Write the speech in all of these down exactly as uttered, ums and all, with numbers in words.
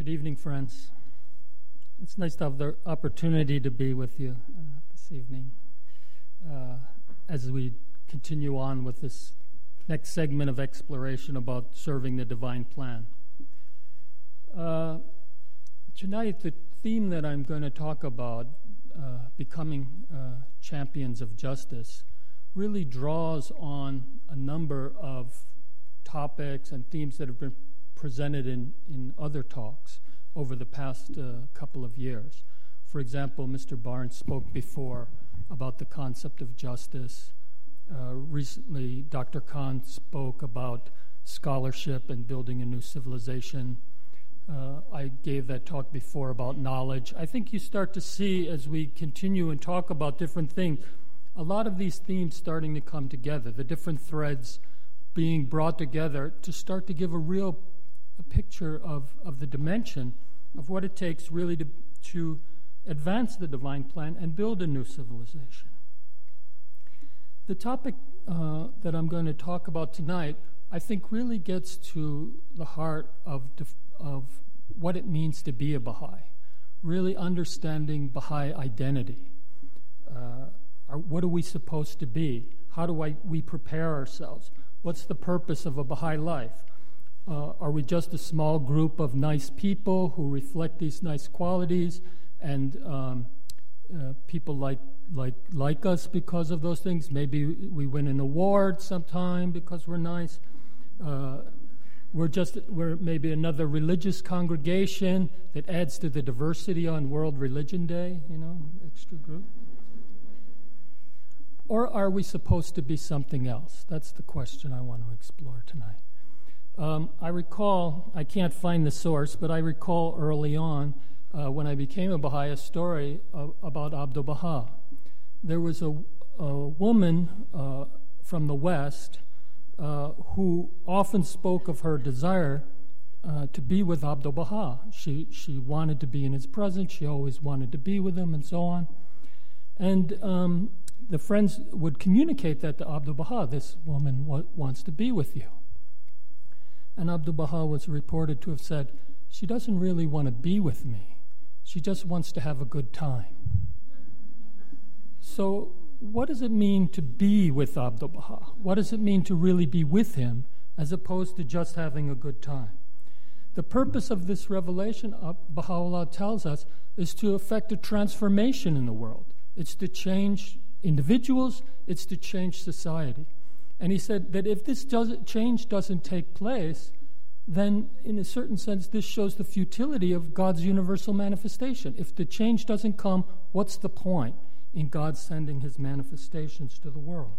Good evening, friends. It's nice to have the opportunity to be with you uh, this evening uh, as we continue on with this next segment of exploration about serving the divine plan. Uh, tonight, the theme that I'm going to talk about, uh, becoming uh, champions of justice, really draws on a number of topics and themes that have been presented in, in other talks over the past uh, couple of years. For example, Mister Barnes spoke before about the concept of justice. Uh, recently, Doctor Khan spoke about scholarship and building a new civilization. Uh, I gave that talk before about knowledge. I think you start to see, as we continue and talk about different things, a lot of these themes starting to come together, the different threads being brought together to start to give a real a picture of, of the dimension of what it takes really to, to advance the divine plan and build a new civilization. The topic uh, that I'm going to talk about tonight, I think, really gets to the heart of, def- of what it means to be a Baha'i, really understanding Baha'i identity. Uh, are, what are we supposed to be? How do I, we prepare ourselves? What's the purpose of a Baha'i life? Uh, are we just a small group of nice people who reflect these nice qualities, and um, uh, people like like like us because of those things? Maybe we win an award sometime because we're nice. Uh, we're just we're maybe another religious congregation that adds to the diversity on World Religion Day, you know, extra group. Or are we supposed to be something else? That's the question I want to explore tonight. Um, I recall, I can't find the source, but I recall early on uh, when I became a Baha'i, a story uh, about Abdu'l-Baha. There was a, a woman uh, from the West uh, who often spoke of her desire uh, to be with Abdu'l-Baha. She, she wanted to be in his presence, she always wanted to be with him, and so on. And um, the friends would communicate that to Abdu'l-Baha, this woman wa- wants to be with you. And Abdu'l-Baha was reported to have said, she doesn't really want to be with me. She just wants to have a good time. So what does it mean to be with Abdu'l-Baha? What does it mean to really be with him as opposed to just having a good time? The purpose of this revelation, Baha'u'llah tells us, is to effect a transformation in the world. It's to change individuals, it's to change society. And he said that if this doesn't, change doesn't take place, then in a certain sense this shows the futility of God's universal manifestation. If the change doesn't come, what's the point in God sending his manifestations to the world?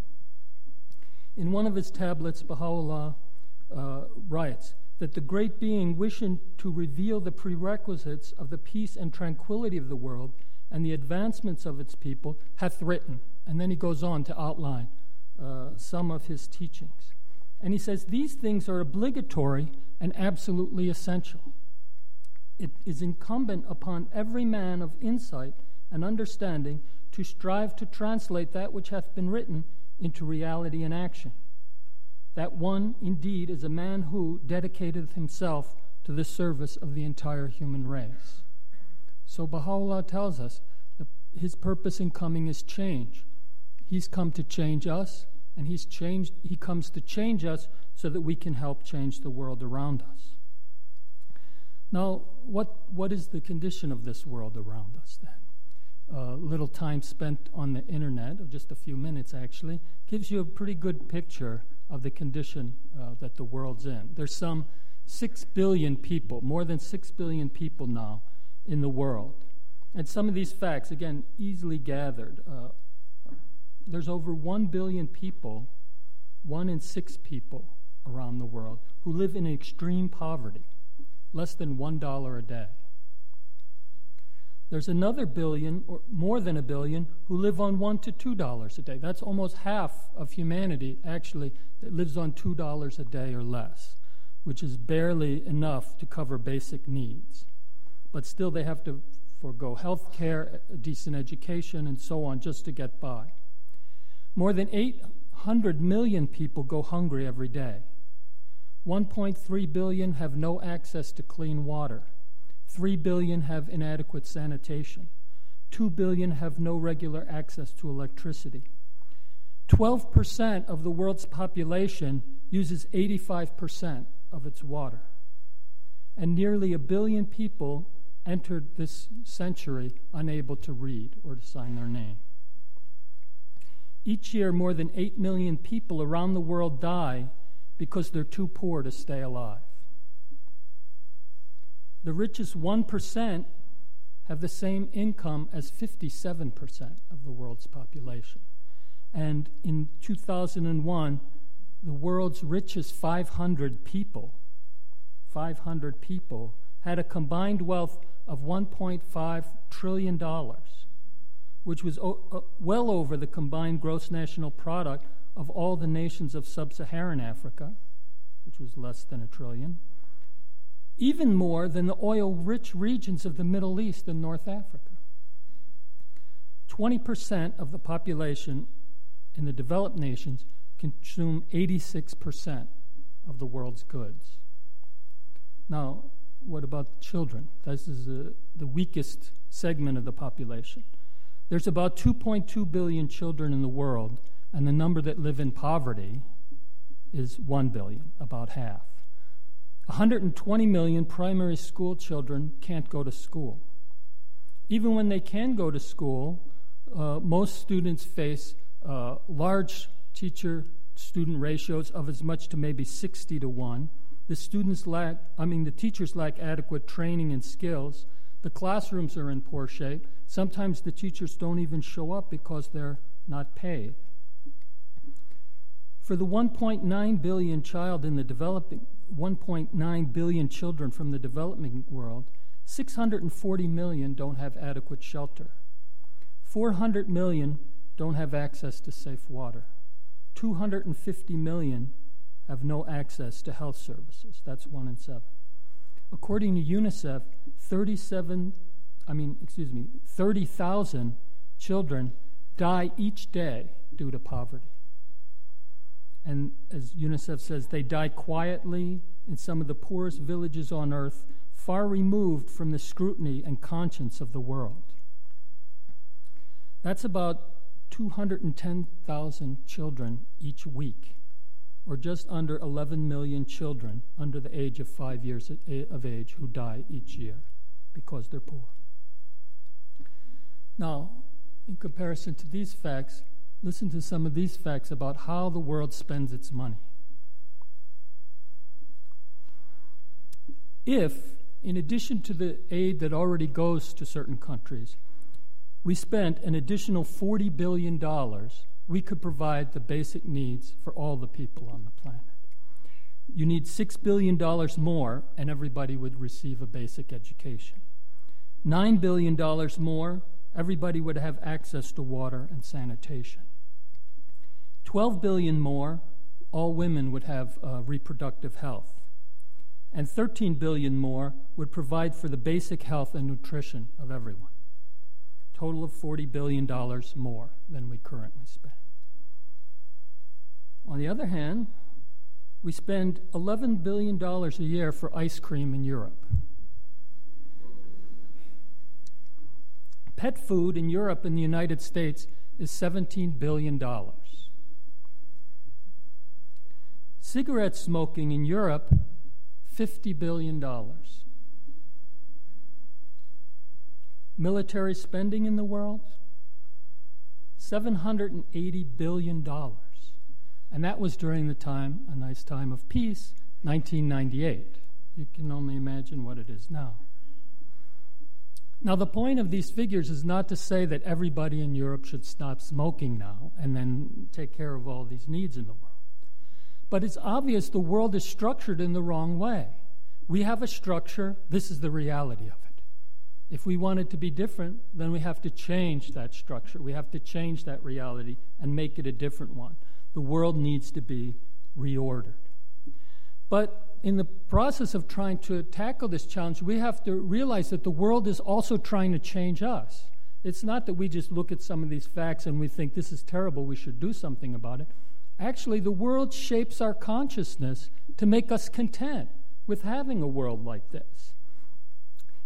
In one of his tablets, Baha'u'llah uh, writes that the great being, wishing to reveal the prerequisites of the peace and tranquility of the world and the advancements of its people, hath written. And then he goes on to outline Uh, some of his teachings. And he says, these things are obligatory and absolutely essential. It is incumbent upon every man of insight and understanding to strive to translate that which hath been written into reality and action. That one, indeed, is a man who dedicateth himself to the service of the entire human race. So Baha'u'llah tells us that his purpose in coming is change. He's come to change us, and he's changed. He comes to change us so that we can help change the world around us. Now, what what is the condition of this world around us then? A uh, little time spent on the internet, of just a few minutes actually, gives you a pretty good picture of the condition uh, that the world's in. There's some six billion people, more than six billion people now in the world. And some of these facts, again, easily gathered. Uh, There's over one billion people, one in six people around the world, who live in extreme poverty, less than one dollar a day. There's another billion, or more than a billion, who live on one to two dollars a day. That's almost half of humanity, actually, that lives on two dollars a day or less, which is barely enough to cover basic needs. But still, they have to forego health care, a decent education, and so on, just to get by. More than eight hundred million people go hungry every day. one point three billion have no access to clean water. three billion have inadequate sanitation. two billion have no regular access to electricity. twelve percent of the world's population uses eighty-five percent of its water. And nearly a billion people entered this century unable to read or to sign their name. Each year, more than eight million people around the world die because they're too poor to stay alive. The richest one percent have the same income as fifty-seven percent of the world's population. And in two thousand one, the world's richest five hundred people, five hundred people, had a combined wealth of one point five trillion dollars, which was o- uh, well over the combined gross national product of all the nations of sub-Saharan Africa, which was less than a trillion, even more than the oil-rich regions of the Middle East and North Africa. twenty percent of the population in the developed nations consume eighty-six percent of the world's goods. Now, what about children? This is a, the weakest segment of the population. There's about two point two billion children in the world, and the number that live in poverty is one billion, about half. one hundred twenty million primary school children can't go to school. Even when they can go to school, uh, most students face uh, large teacher-student ratios of as much to maybe sixty to one. The students lack, I mean, the teachers lack adequate training and skills. The classrooms are in poor shape. Sometimes the teachers don't even show up because they're not paid. For the one point nine billion child in the developing, one point nine billion children from the developing world, six hundred forty million don't have adequate shelter. four hundred million don't have access to safe water. two hundred fifty million have no access to health services. That's one in seven. According to UNICEF, thirty-seven, I mean, excuse me, thirty thousand children die each day due to poverty. And as UNICEF says, they die quietly in some of the poorest villages on earth, far removed from the scrutiny and conscience of the world. That's about two hundred ten thousand children each week, or just under eleven million children under the age of five years of age who die each year because they're poor. Now, in comparison to these facts, listen to some of these facts about how the world spends its money. If, in addition to the aid that already goes to certain countries, we spent an additional forty billion dollars, we could provide the basic needs for all the people on the planet. You need six billion dollars more, and everybody would receive a basic education. nine billion dollars more, everybody would have access to water and sanitation. twelve billion dollars more, all women would have uh, reproductive health. And thirteen billion dollars more would provide for the basic health and nutrition of everyone. Total of forty billion dollars more than we currently spend. On the other hand, we spend eleven billion dollars a year for ice cream in Europe. Pet food in Europe and the United States is seventeen billion dollars. Cigarette smoking in Europe, fifty billion dollars. Military spending in the world, seven hundred eighty billion dollars. And that was during the time, a nice time of peace, nineteen ninety-eight. You can only imagine what it is now. Now, the point of these figures is not to say that everybody in Europe should stop smoking now and then take care of all these needs in the world. But it's obvious the world is structured in the wrong way. We have a structure, this is the reality of it. If we want it to be different, then we have to change that structure. We have to change that reality and make it a different one. The world needs to be reordered. But in the process of trying to tackle this challenge, we have to realize that the world is also trying to change us. It's not that we just look at some of these facts and we think this is terrible, we should do something about it. Actually, the world shapes our consciousness to make us content with having a world like this.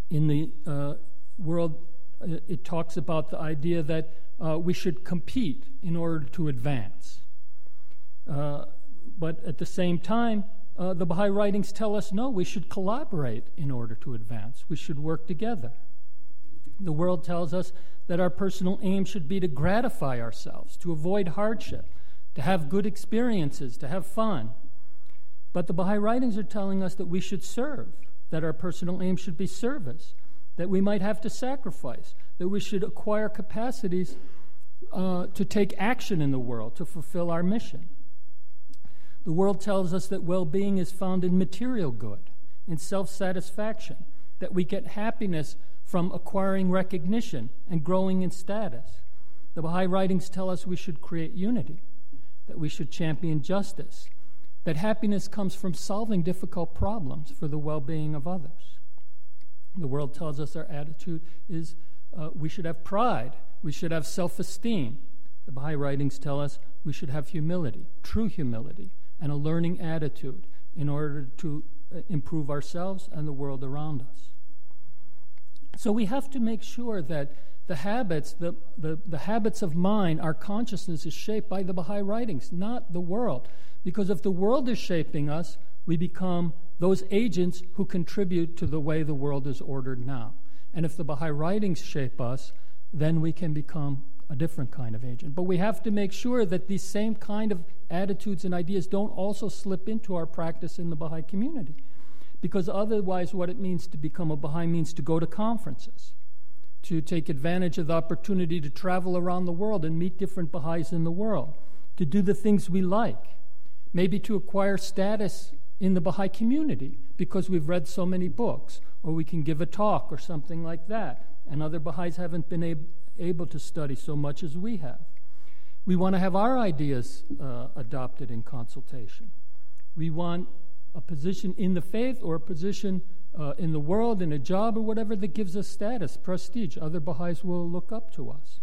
In the uh, world, uh, it talks about the idea that uh, we should compete in order to advance. Uh, but at the same time, uh, the Baha'i writings tell us, no, we should collaborate in order to advance. We should work together. The world tells us that our personal aim should be to gratify ourselves, to avoid hardship, to have good experiences, to have fun. But the Baha'i writings are telling us that we should serve, that our personal aim should be service, that we might have to sacrifice, that we should acquire capacities uh, to take action in the world, to fulfill our mission. The world tells us that well-being is found in material good, in self-satisfaction, that we get happiness from acquiring recognition and growing in status. The Baha'i writings tell us we should create unity, that we should champion justice, that happiness comes from solving difficult problems for the well-being of others. The world tells us our attitude is uh, we should have pride, we should have self-esteem. The Baha'i writings tell us we should have humility, true humility, and a learning attitude in order to uh, improve ourselves and the world around us. So we have to make sure that the habits, the, the, the habits of mind, our consciousness is shaped by the Baha'i writings, not the world. Because if the world is shaping us, we become those agents who contribute to the way the world is ordered now. And if the Baha'i writings shape us, then we can become a different kind of agent. But we have to make sure that these same kind of attitudes and ideas don't also slip into our practice in the Baha'i community. Because otherwise what it means to become a Baha'i means to go to conferences, to take advantage of the opportunity to travel around the world and meet different Baha'is in the world, to do the things we like, maybe to acquire status in the Baha'i community because we've read so many books, or we can give a talk or something like that, and other Baha'is haven't been ab- able to study so much as we have. We want to have our ideas uh, adopted in consultation. We want a position in the faith or a position uh, in the world, in a job or whatever that gives us status, prestige. Other Baha'is will look up to us.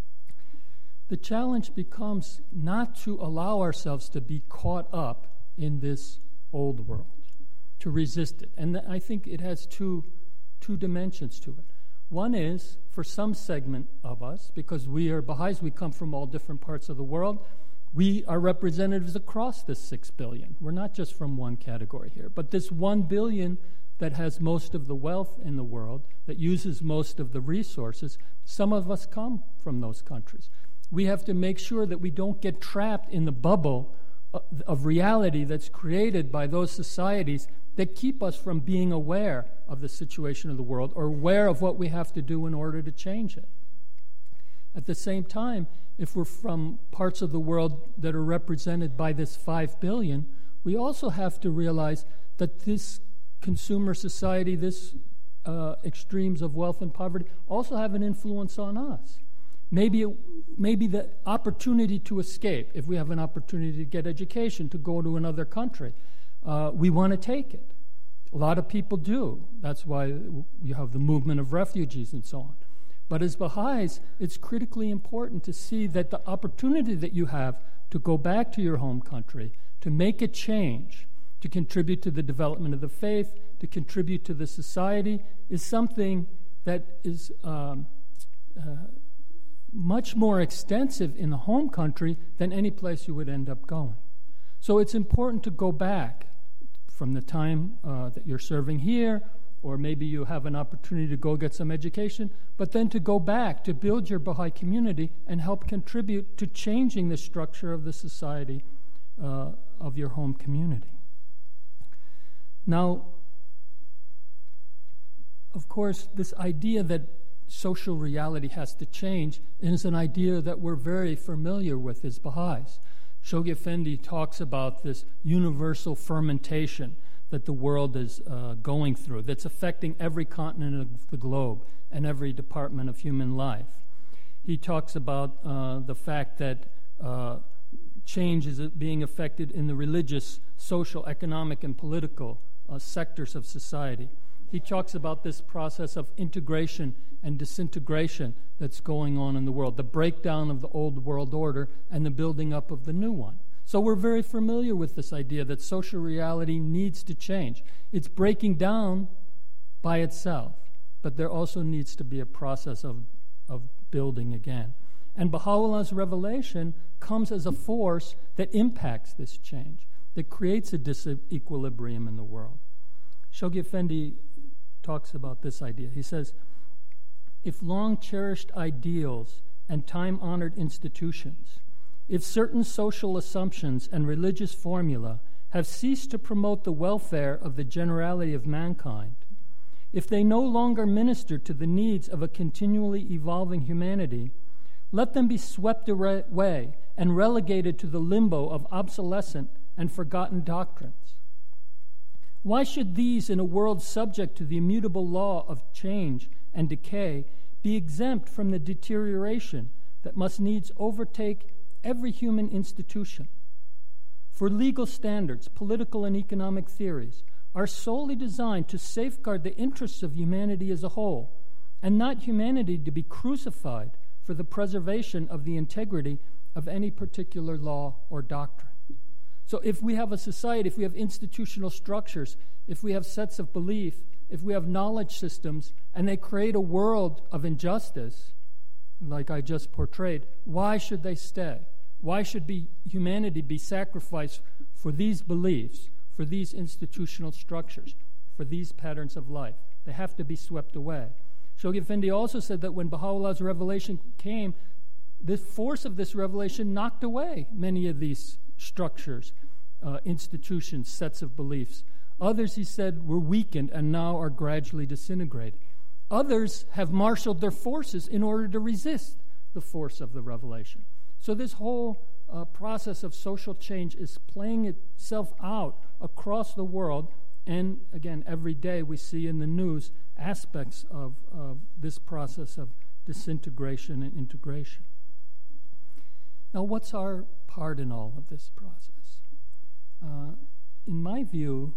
The challenge becomes not to allow ourselves to be caught up in this old world, to resist it. And I think it has two, two dimensions to it. One is, for some segment of us, because we are Baha'is, we come from all different parts of the world, we are representatives across this six billion. We're not just from one category here. But this one billion that has most of the wealth in the world, that uses most of the resources, some of us come from those countries. We have to make sure that we don't get trapped in the bubble of reality that's created by those societies that keep us from being aware of the situation of the world or aware of what we have to do in order to change it. At the same time, if we're from parts of the world that are represented by this five billion, we also have to realize that this consumer society, this uh, extremes of wealth and poverty, also have an influence on us. Maybe, it, maybe the opportunity to escape, if we have an opportunity to get education, to go to another country, uh, we want to take it. A lot of people do. That's why you have the movement of refugees and so on. But as Baha'is, it's critically important to see that the opportunity that you have to go back to your home country, to make a change, to contribute to the development of the faith, to contribute to the society, is something that is um, uh, much more extensive in the home country than any place you would end up going. So it's important to go back from the time uh, that you're serving here, or maybe you have an opportunity to go get some education, but then to go back to build your Baha'i community and help contribute to changing the structure of the society uh, of your home community. Now, of course, this idea that social reality has to change is an idea that we're very familiar with as Baha'is. Shoghi Effendi talks about this universal fermentation that the world is uh, going through, that's affecting every continent of the globe and every department of human life. He talks about uh, the fact that uh, change is being affected in the religious, social, economic, and political uh, sectors of society. He talks about this process of integration and disintegration that's going on in the world, the breakdown of the old world order and the building up of the new one. So we're very familiar with this idea that social reality needs to change. It's breaking down by itself. but there also needs to be a process of, of building again. And Baha'u'llah's revelation comes as a force that impacts this change, that creates a disequilibrium in the world. Shoghi Effendi talks about this idea. He says, if long-cherished ideals and time-honored institutions, if certain social assumptions and religious formula have ceased to promote the welfare of the generality of mankind, if they no longer minister to the needs of a continually evolving humanity, let them be swept away and relegated to the limbo of obsolescent and forgotten doctrines. Why should these, in a world subject to the immutable law of change and decay, be exempt from the deterioration that must needs overtake every human institution? For legal standards, political and economic theories are solely designed to safeguard the interests of humanity as a whole, and not humanity to be crucified for the preservation of the integrity of any particular law or doctrine. So if we have a society, if we have institutional structures, if we have sets of belief, if we have knowledge systems, and they create a world of injustice, like I just portrayed, why should they stay? Why should be humanity be sacrificed for these beliefs, for these institutional structures, for these patterns of life? They have to be swept away. Shoghi Effendi also said that when Baha'u'llah's revelation came, the force of this revelation knocked away many of these structures, uh, institutions, sets of beliefs. Others, he said, were weakened and now are gradually disintegrating. Others have marshaled their forces in order to resist the force of the revelation. So this whole uh, process of social change is playing itself out across the world, and again, every day we see in the news aspects of, of this process of disintegration and integration. Now, what's our part in all of this process? Uh, in my view,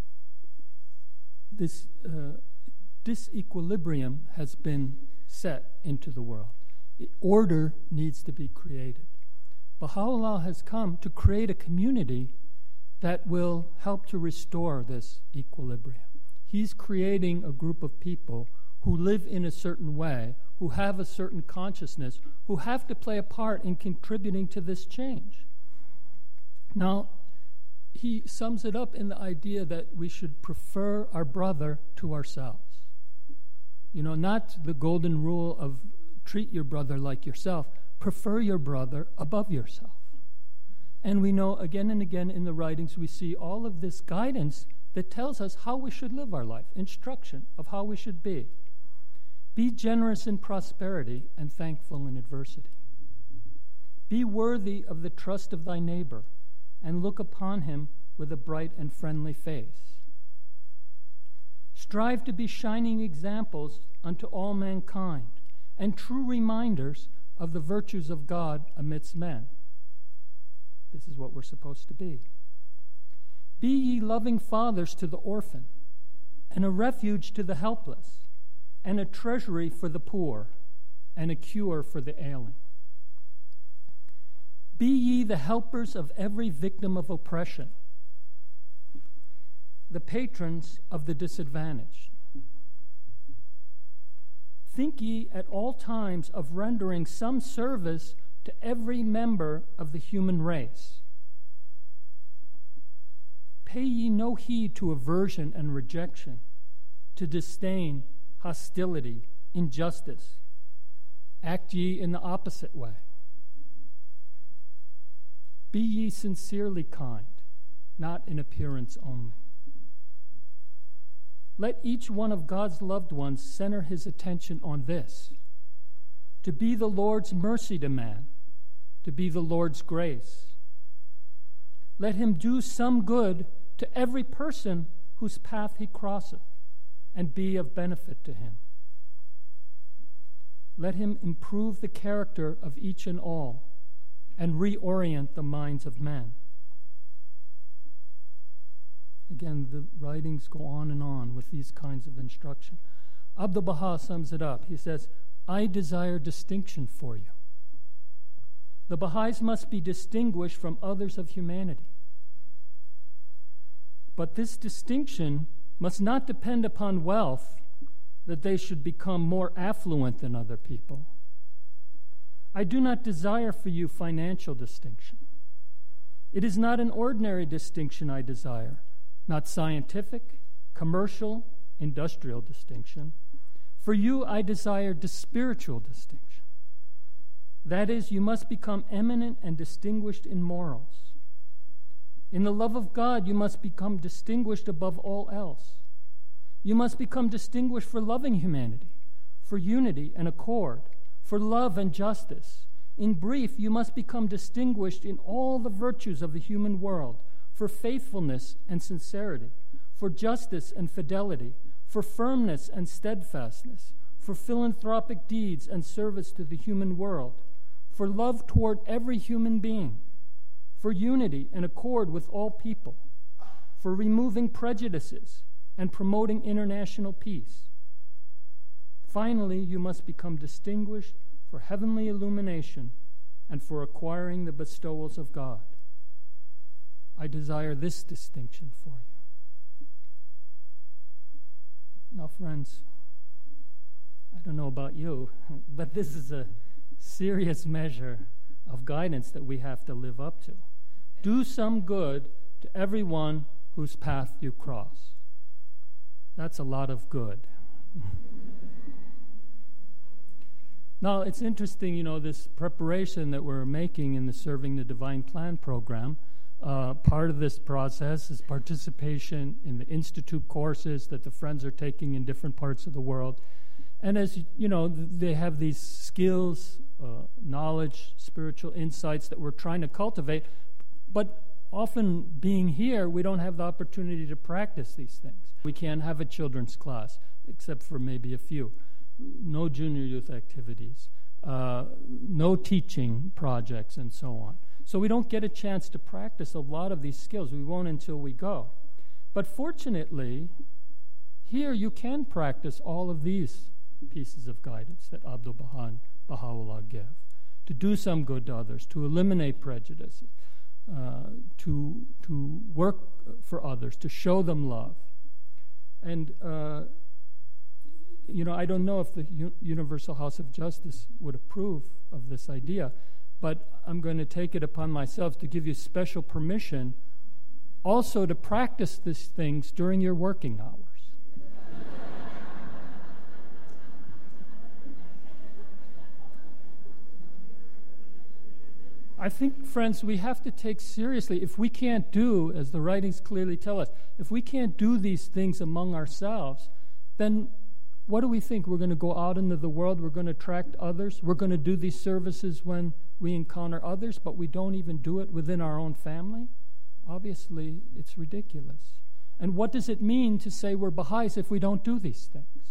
this uh, disequilibrium has been set into the world. Order needs to be created. Baha'u'llah has come to create a community that will help to restore this equilibrium. He's creating a group of people who live in a certain way, who have a certain consciousness, who have to play a part in contributing to this change. Now, he sums it up in the idea that we should prefer our brother to ourselves. You know, not the golden rule of treat your brother like yourself. Prefer your brother above yourself. And we know again and again in the writings we see all of this guidance that tells us how we should live our life, instruction of how we should be. Be generous in prosperity and thankful in adversity. Be worthy of the trust of thy neighbor and look upon him with a bright and friendly face. Strive to be shining examples unto all mankind and true reminders of the virtues of God amidst men. This is what we're supposed to be. Be ye loving fathers to the orphan, and a refuge to the helpless, and a treasury for the poor, and a cure for the ailing. Be ye the helpers of every victim of oppression, the patrons of the disadvantaged. Think ye at all times of rendering some service to every member of the human race. Pay ye no heed to aversion and rejection, to disdain, hostility, injustice. Act ye in the opposite way. Be ye sincerely kind, not in appearance only. Let each one of God's loved ones center his attention on this: to be the Lord's mercy to man, to be the Lord's grace. Let him do some good to every person whose path he crosseth, and be of benefit to him. Let him improve the character of each and all, and reorient the minds of men. Again, the writings go on and on with these kinds of instruction. Abdu'l-Baha sums it up. He says, I desire distinction for you. The Baha'is must be distinguished from others of humanity. But this distinction must not depend upon wealth, that they should become more affluent than other people. I do not desire for you financial distinction. It is not an ordinary distinction I desire, not scientific, commercial, industrial distinction. For you, I desire the spiritual distinction. That is, you must become eminent and distinguished in morals. In the love of God, you must become distinguished above all else. You must become distinguished for loving humanity, for unity and accord, for love and justice. In brief, you must become distinguished in all the virtues of the human world, for faithfulness and sincerity, for justice and fidelity, for firmness and steadfastness, for philanthropic deeds and service to the human world, for love toward every human being, for unity and accord with all people, for removing prejudices and promoting international peace. Finally, you must become distinguished for heavenly illumination and for acquiring the bestowals of God. I desire this distinction for you. Now, friends, I don't know about you, but this is a serious measure of guidance that we have to live up to. Do some good to everyone whose path you cross. That's a lot of good. Now, it's interesting, you know, this preparation that we're making in the Serving the Divine Plan program. Uh, part of this process is participation in the Institute courses that the friends are taking in different parts of the world. And as you know, they have these skills, uh, knowledge, spiritual insights that we're trying to cultivate. But often being here, we don't have the opportunity to practice these things. We can't have a children's class, except for maybe a few. No junior youth activities, uh, no teaching projects, and so on. So we don't get a chance to practice a lot of these skills. We won't until we go. But fortunately, here you can practice all of these pieces of guidance that Abdu'l-Baha and Baha'u'llah give. To do some good to others, to eliminate prejudices, uh, to, to work for others, to show them love. And, uh, you know, I don't know if the U- Universal House of Justice would approve of this idea, but I'm going to take it upon myself to give you special permission also to practice these things during your working hours. I think, friends, we have to take seriously, if we can't do, as the writings clearly tell us, if we can't do these things among ourselves, then what do we think? We're going to go out into the world, we're going to attract others, we're going to do these services when we encounter others, but we don't even do it within our own family? Obviously, it's ridiculous. And what does it mean to say we're Baha'is if we don't do these things?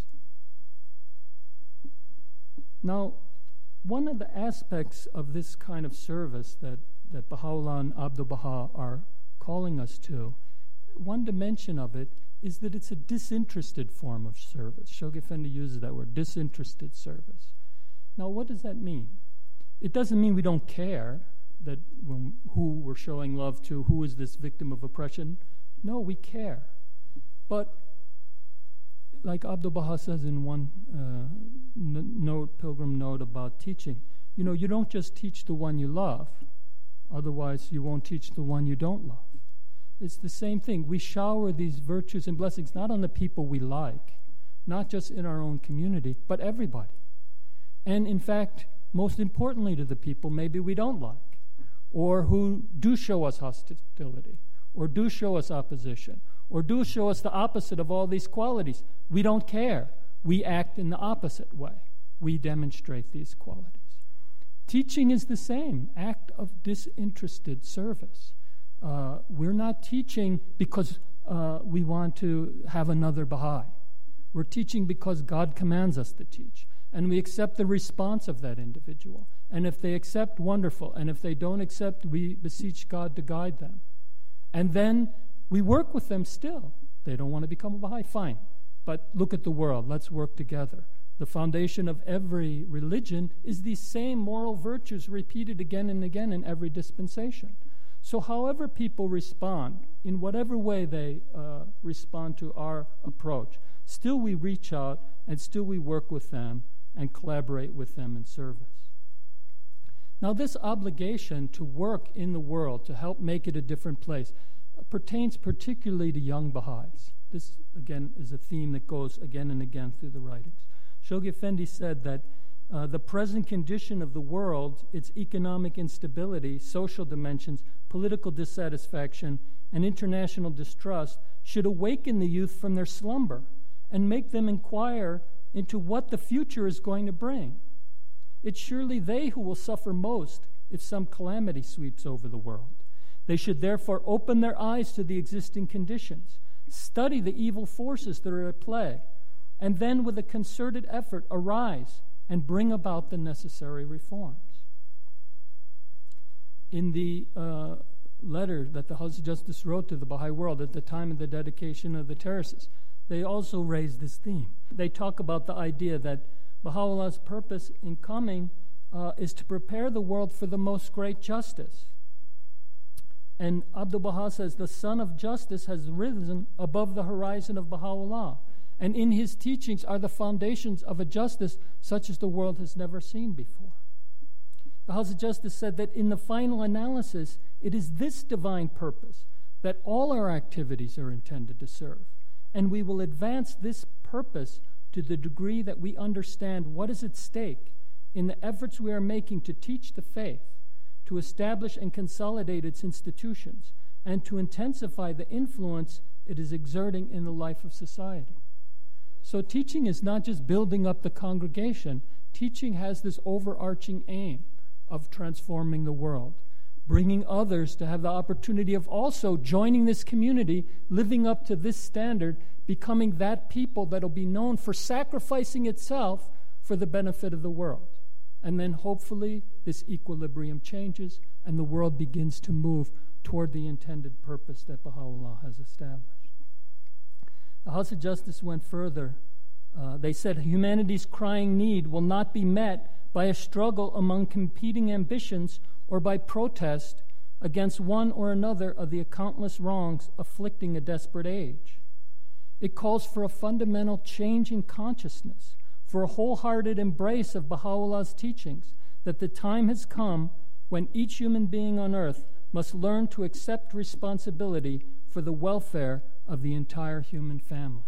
Now, one of the aspects of this kind of service that, that Baha'u'llah and Abdu'l-Baha are calling us to, one dimension of it is that it's a disinterested form of service. Shoghi Effendi uses that word, disinterested service. Now, what does that mean? It doesn't mean we don't care that when, who we're showing love to, who is this victim of oppression. No, we care. But like Abdu'l-Baha says in one uh, n- note, pilgrim note about teaching, you know, you don't just teach the one you love, otherwise you won't teach the one you don't love. It's the same thing. We shower these virtues and blessings not on the people we like, not just in our own community, but everybody. And in fact, most importantly to the people maybe we don't like, or who do show us hostility, or do show us opposition, or do show us the opposite of all these qualities. We don't care. We act in the opposite way. We demonstrate these qualities. Teaching is the same, act of disinterested service. Uh, we're not teaching because uh, we want to have another Baha'i. We're teaching because God commands us to teach. And we accept the response of that individual. And if they accept, wonderful. And if they don't accept, we beseech God to guide them. And then we work with them still. They don't want to become a Baha'i, fine. But look at the world. Let's work together. The foundation of every religion is these same moral virtues repeated again and again in every dispensation. So however people respond, in whatever way they uh, respond to our approach, still we reach out and still we work with them and collaborate with them in service. Now, this obligation to work in the world to help make it a different place pertains particularly to young Baha'is. This, again, is a theme that goes again and again through the writings. Shoghi Effendi said that uh, the present condition of the world, its economic instability, social dimensions, political dissatisfaction, and international distrust should awaken the youth from their slumber and make them inquire into what the future is going to bring. It's surely they who will suffer most if some calamity sweeps over the world. They should therefore open their eyes to the existing conditions, study the evil forces that are at play, and then with a concerted effort arise and bring about the necessary reforms. In the uh, letter that the House of Justice wrote to the Baha'i world at the time of the dedication of the terraces, they also raise this theme. They talk about the idea that Baha'u'llah's purpose in coming uh, is to prepare the world for the most great justice. And Abdu'l-Baha says, the sun of justice has risen above the horizon of Baha'u'llah, and in his teachings are the foundations of a justice such as the world has never seen before. The House of Justice said that in the final analysis, it is this divine purpose that all our activities are intended to serve, and we will advance this purpose to the degree that we understand what is at stake in the efforts we are making to teach the faith, to establish and consolidate its institutions, and to intensify the influence it is exerting in the life of society. So teaching is not just building up the congregation. Teaching has this overarching aim of transforming the world, bringing others to have the opportunity of also joining this community, living up to this standard, becoming that people that will be known for sacrificing itself for the benefit of the world. And then hopefully this equilibrium changes and the world begins to move toward the intended purpose that Baha'u'llah has established. The House of Justice went further. Uh, they said humanity's crying need will not be met by a struggle among competing ambitions or by protest against one or another of the countless wrongs afflicting a desperate age. It calls for a fundamental change in consciousness, for a wholehearted embrace of Baha'u'llah's teachings, that the time has come when each human being on earth must learn to accept responsibility for the welfare of the entire human family.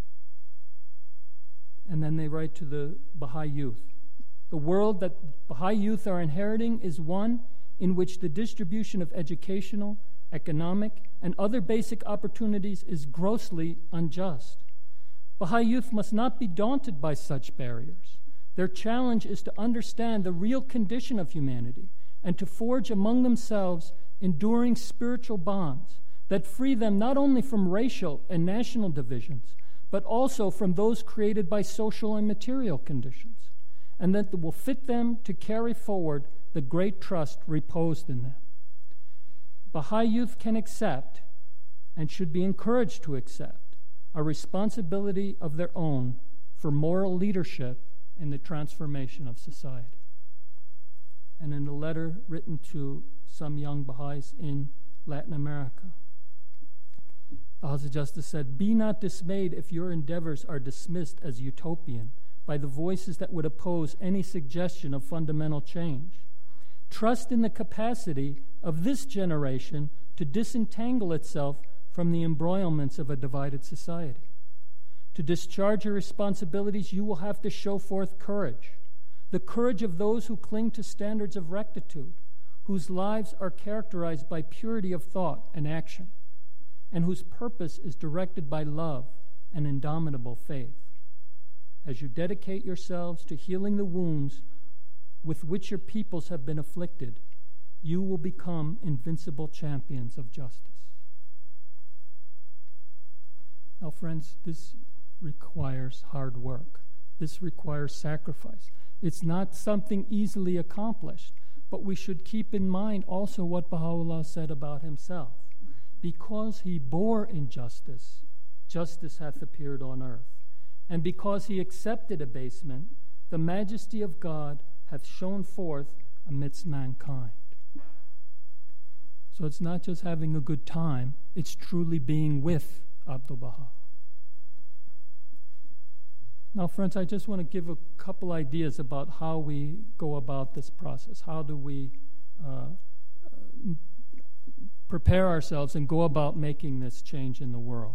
And then they write to the Baha'i youth. The world that Baha'i youth are inheriting is one in which the distribution of educational, economic, and other basic opportunities is grossly unjust. Baha'i youth must not be daunted by such barriers. Their challenge is to understand the real condition of humanity and to forge among themselves enduring spiritual bonds that free them not only from racial and national divisions, but also from those created by social and material conditions, and that will fit them to carry forward the great trust reposed in them. Baha'i youth can accept, and should be encouraged to accept, a responsibility of their own for moral leadership in the transformation of society. And in a letter written to some young Baha'is in Latin America, the House of Justice said, "Be not dismayed if your endeavors are dismissed as utopian by the voices that would oppose any suggestion of fundamental change. Trust in the capacity of this generation to disentangle itself from the embroilments of a divided society. To discharge your responsibilities, you will have to show forth courage, the courage of those who cling to standards of rectitude, whose lives are characterized by purity of thought and action, and whose purpose is directed by love and indomitable faith. As you dedicate yourselves to healing the wounds with which your peoples have been afflicted, you will become invincible champions of justice." Now, friends, this requires hard work. This requires sacrifice. It's not something easily accomplished, but we should keep in mind also what Baha'u'llah said about himself. Because he bore injustice, justice hath appeared on earth. And because he accepted abasement, the majesty of God hath shone forth amidst mankind. So it's not just having a good time, it's truly being with Abdu'l-Baha. Now, friends, I just want to give a couple ideas about how we go about this process. How do we uh, uh, prepare ourselves and go about making this change in the world?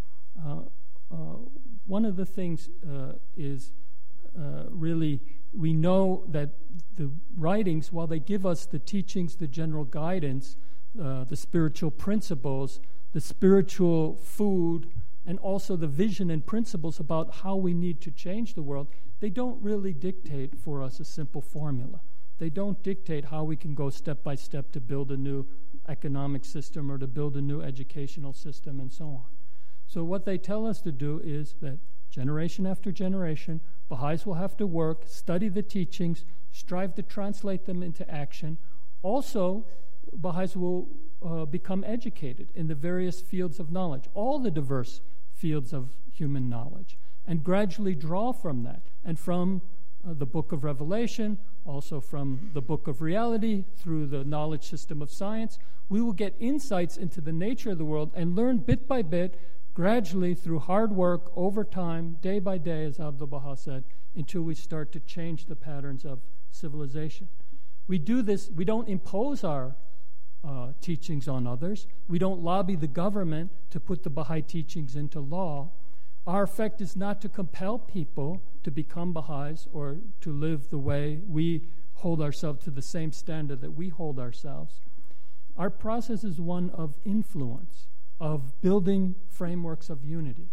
Uh, uh, one of the things uh, is uh, really, we know that the writings, while they give us the teachings, the general guidance, uh, the spiritual principles, the spiritual food, and also the vision and principles about how we need to change the world, they don't really dictate for us a simple formula. They don't dictate how we can go step by step to build a new economic system or to build a new educational system and so on. So what they tell us to do is that generation after generation, Baha'is will have to work, study the teachings, strive to translate them into action. Also, Baha'is will uh, become educated in the various fields of knowledge, all the diverse fields of human knowledge, and gradually draw from that, and from uh, the Book of Revelation, also from the Book of Reality, through the knowledge system of science, we will get insights into the nature of the world and learn bit by bit, gradually through hard work, over time, day by day, as Abdu'l-Baha said, until we start to change the patterns of civilization. We do this, we don't impose our uh, teachings on others. We don't lobby the government to put the Baha'i teachings into law. Our effect is not to compel people to become Baha'is or to live the way we hold ourselves to the same standard that we hold ourselves. Our process is one of influence, of building frameworks of unity.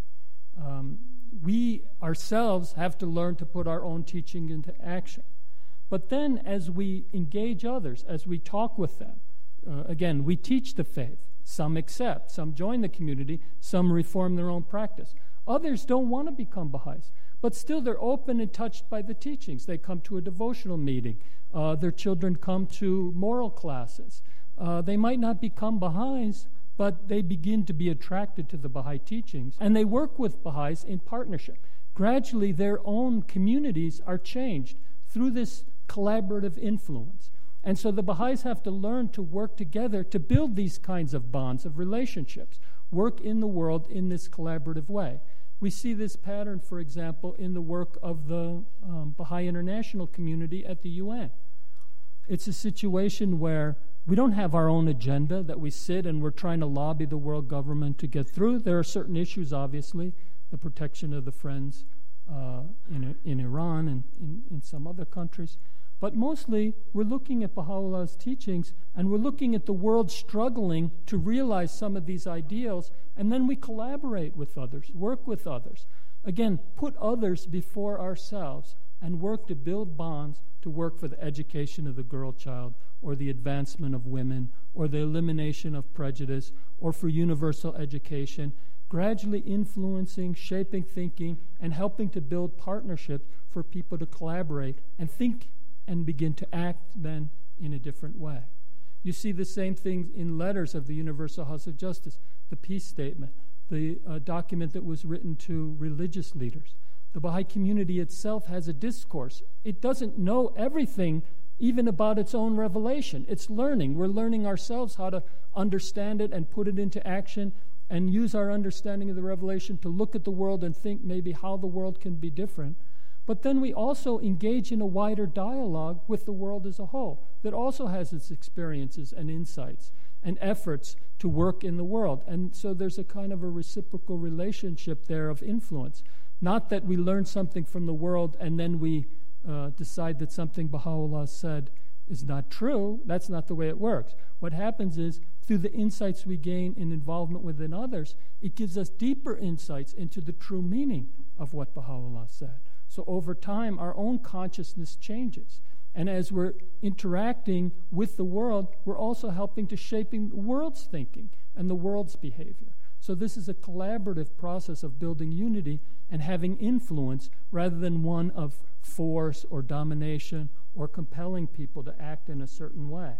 Um, we ourselves have to learn to put our own teaching into action. But then as we engage others, as we talk with them, uh, again, we teach the faith. Some accept, some join the community, some reform their own practice. Others don't want to become Baha'is, but still they're open and touched by the teachings. They come to a devotional meeting. Uh, their children come to moral classes. Uh, they might not become Baha'is, but they begin to be attracted to the Baha'i teachings, and they work with Baha'is in partnership. Gradually, their own communities are changed through this collaborative influence. And so the Baha'is have to learn to work together to build these kinds of bonds of relationships, work in the world in this collaborative way. We see this pattern, for example, in the work of the um, Baha'i international community at the U N. It's a situation where we don't have our own agenda that we sit and we're trying to lobby the world government to get through. There are certain issues, obviously, the protection of the Friends uh, in, in Iran and in, in some other countries. But mostly, we're looking at Baha'u'llah's teachings, and we're looking at the world struggling to realize some of these ideals, and then we collaborate with others, work with others. Again, put others before ourselves and work to build bonds to work for the education of the girl child, or the advancement of women, or the elimination of prejudice, or for universal education, gradually influencing, shaping thinking, and helping to build partnerships for people to collaborate and think and begin to act then in a different way. You see the same thing in letters of the Universal House of Justice, the peace statement, the uh, document that was written to religious leaders. The Baha'i community itself has a discourse. It doesn't know everything even about its own revelation. It's learning. We're learning ourselves how to understand it and put it into action and use our understanding of the revelation to look at the world and think maybe how the world can be different. But then we also engage in a wider dialogue with the world as a whole that also has its experiences and insights and efforts to work in the world. And so there's a kind of a reciprocal relationship there of influence. Not that we learn something from the world and then we uh, decide that something Baha'u'llah said is not true. That's not the way it works. What happens is, through the insights we gain in involvement within others, it gives us deeper insights into the true meaning of what Baha'u'llah said. So over time, our own consciousness changes. And as we're interacting with the world, we're also helping to shaping the world's thinking and the world's behavior. So this is a collaborative process of building unity and having influence rather than one of force or domination or compelling people to act in a certain way.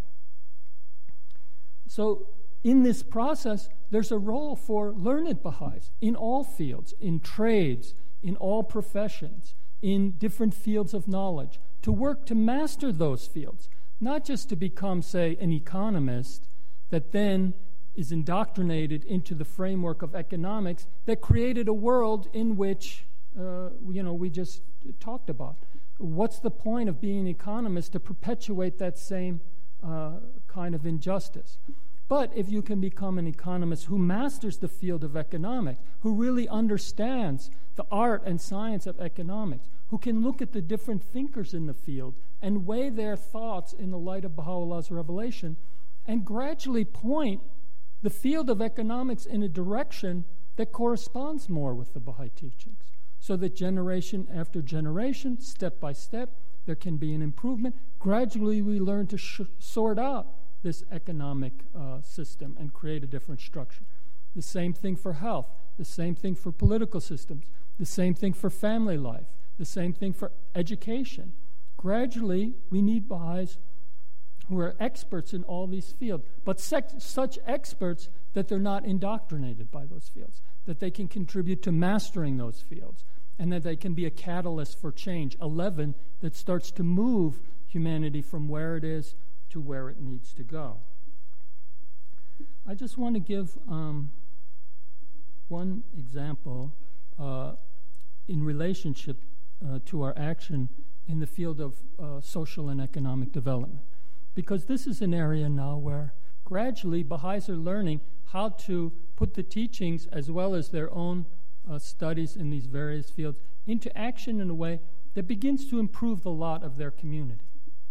So in this process, there's a role for learned Baha'is in all fields, in trades, in all professions, in different fields of knowledge, to work to master those fields, not just to become, say, an economist that then is indoctrinated into the framework of economics that created a world in which uh, you know, we just talked about. What's the point of being an economist to perpetuate that same uh, kind of injustice? But if you can become an economist who masters the field of economics, who really understands the art and science of economics, who can look at the different thinkers in the field and weigh their thoughts in the light of Baha'u'llah's revelation, and gradually point the field of economics in a direction that corresponds more with the Baha'i teachings, so that generation after generation, step by step, there can be an improvement. Gradually we learn to sh- sort out this economic uh, system and create a different structure. The same thing for health, the same thing for political systems, the same thing for family life, the same thing for education. Gradually, we need Baha'is who are experts in all these fields, but sec- such experts that they're not indoctrinated by those fields, that they can contribute to mastering those fields, and that they can be a catalyst for change, a leaven that starts to move humanity from where it is to where it needs to go. I just want to give um, one example uh, in relationship uh, to our action in the field of uh, social and economic development. Because this is an area now where gradually Baha'is are learning how to put the teachings as well as their own uh, studies in these various fields into action in a way that begins to improve the lot of their community.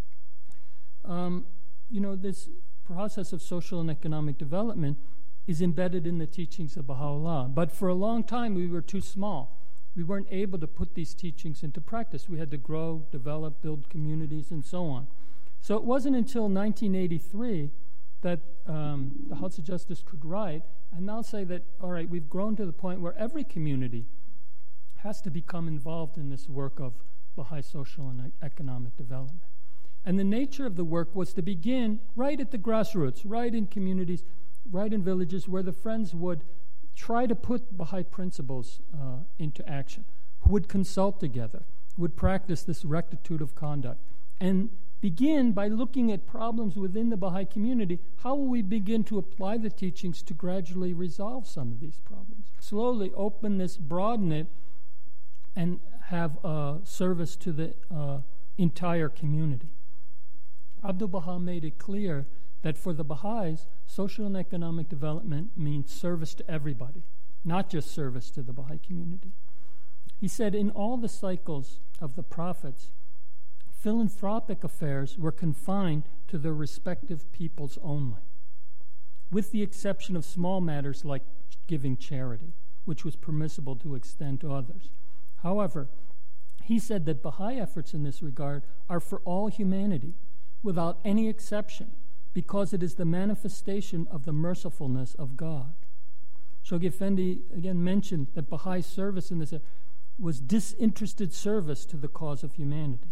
Um, you know, this process of social and economic development is embedded in the teachings of Baha'u'llah. But for a long time, we were too small. We weren't able to put these teachings into practice. We had to grow, develop, build communities, and so on. So it wasn't until nineteen eighty-three that um, the House of Justice could write and now say that, all right, we've grown to the point where every community has to become involved in this work of Baha'i social and economic development. And the nature of the work was to begin right at the grassroots, right in communities, right in villages where the Friends would try to put Baha'i principles uh, into action, who would consult together, would practice this rectitude of conduct, and begin by looking at problems within the Baha'i community. How will we begin to apply the teachings to gradually resolve some of these problems? Slowly open this, broaden it, and have uh, service to the uh, entire community. Abdul Baha made it clear that for the Baha'is, social and economic development means service to everybody, not just service to the Baha'i community. He said, in all the cycles of the prophets, philanthropic affairs were confined to their respective peoples only, with the exception of small matters like giving charity, which was permissible to extend to others. However, he said that Baha'i efforts in this regard are for all humanity, without any exception, because it is the manifestation of the mercifulness of God. Shoghi Effendi again mentioned that Baha'i service in this was disinterested service to the cause of humanity.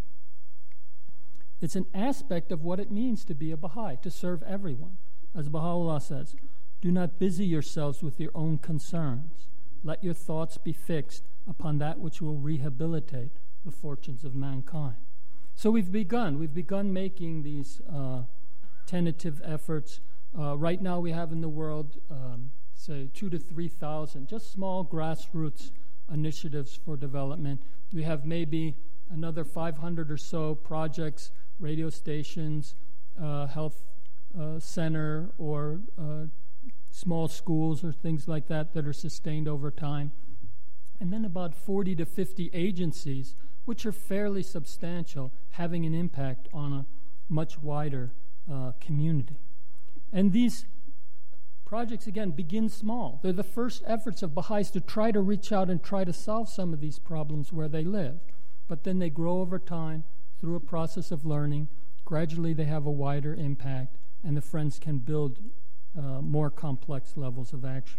It's an aspect of what it means to be a Baha'i, to serve everyone. As Baha'u'llah says, do not busy yourselves with your own concerns. Let your thoughts be fixed upon that which will rehabilitate the fortunes of mankind. So we've begun. We've begun making these uh, tentative efforts. Uh, right now we have in the world, um, say, two to three thousand, just small grassroots initiatives for development. We have maybe another five hundred or so projects, radio stations, uh, health uh, center, or uh, small schools or things like that that are sustained over time. And then about forty to fifty agencies, which are fairly substantial, having an impact on a much wider uh, community. And these projects, again, begin small. They're the first efforts of Baha'is to try to reach out and try to solve some of these problems where they live. But then they grow over time through a process of learning. Gradually they have a wider impact, and the Friends can build uh, more complex levels of action.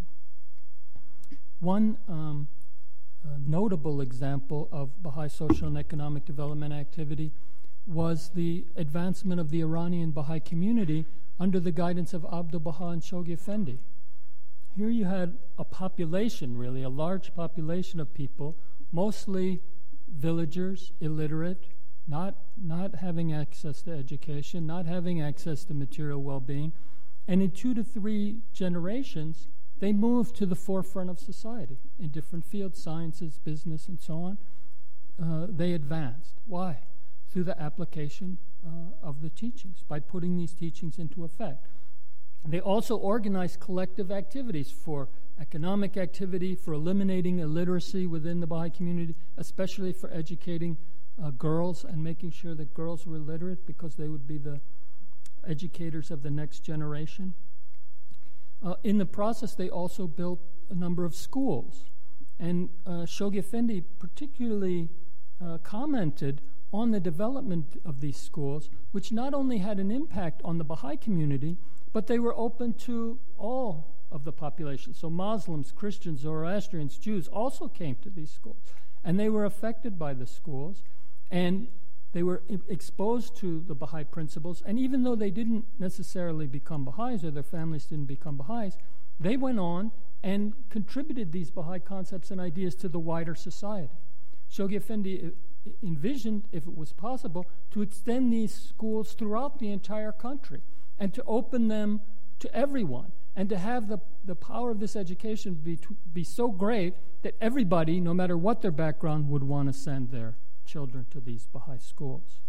One um, uh, notable example of Baha'i social and economic development activity was the advancement of the Iranian Baha'i community under the guidance of Abdul Baha and Shoghi Effendi. Here you had a population, really, a large population of people, mostly villagers, illiterate, not, not having access to education, not having access to material well-being. And in two to three generations, they moved to the forefront of society in different fields, sciences, business, and so on. Uh, they advanced. Why? Through the application uh, of the teachings, by putting these teachings into effect. They also organized collective activities for economic activity, for eliminating illiteracy within the Baha'i community, especially for educating uh, girls and making sure that girls were literate because they would be the educators of the next generation. Uh, in the process, they also built a number of schools. And uh, Shoghi Effendi particularly uh, commented on the development of these schools, which not only had an impact on the Baha'i community, but they were open to all of the population. So Muslims, Christians, Zoroastrians, Jews also came to these schools. And they were affected by the schools, and they were I- exposed to the Baha'i principles. And even though they didn't necessarily become Baha'is, or their families didn't become Baha'is, they went on and contributed these Baha'i concepts and ideas to the wider society. Shoghi Effendi envisioned, if it was possible, to extend these schools throughout the entire country and to open them to everyone, and to have the, the power of this education be, to, be so great that everybody, no matter what their background, would want to send their children to these Baha'i schools.